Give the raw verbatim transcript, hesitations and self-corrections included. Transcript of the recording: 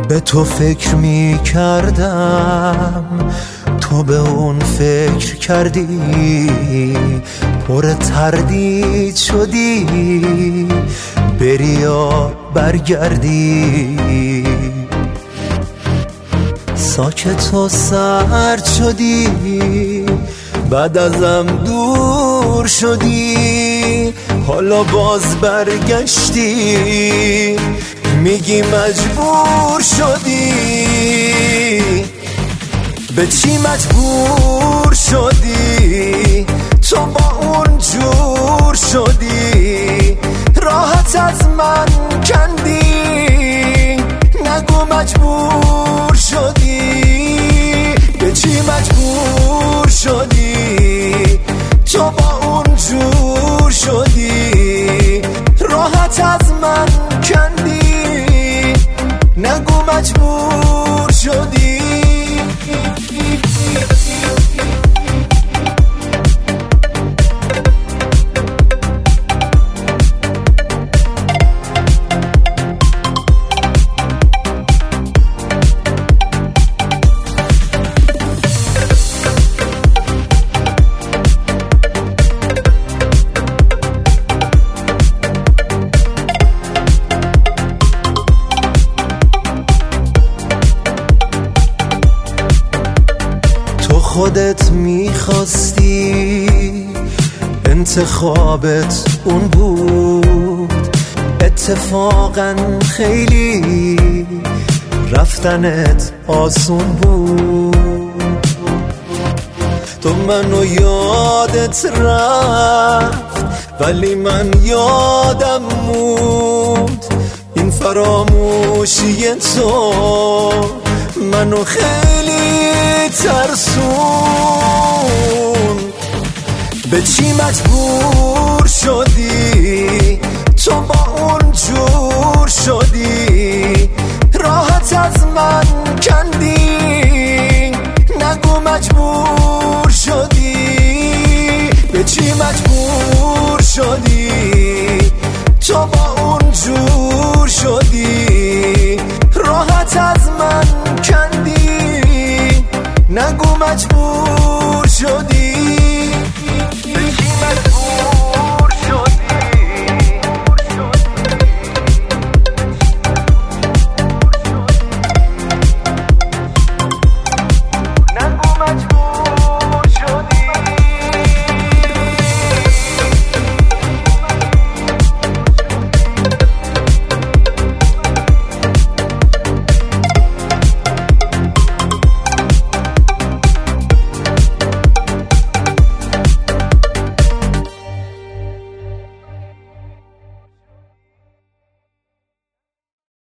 به تو فکر می کردم، تو به اون فکر کردی، پر تردید شدی بری یا برگردی. ساکت و سرد شدی، بعد ازم دور شدی، حالا باز برگشتی، میگی مجبور شدی. به چی مجبور شدی؟ تو با اون جور شدی، راحت از من کندی، نگو مجبور شدی. به چی مجبور شدی؟ تو با اون جور شدی، راحت از من کندی، نگو مجبور شدی. خودت میخواستی، انتخابت اون بود، اتفاقا خیلی رفتنت آسون بود. تو منو یادت رفت ولی من یادم موند، این فراموشی تو منو خیلی ترسون. به چی مجبور شدی؟ تو با اون جور شدی، راحت از من کندی، نگو مجبور شدی. به چی مجبور شدی؟ تو با اون جور شدی، راحت از من کندی، نگو مجبور شدی.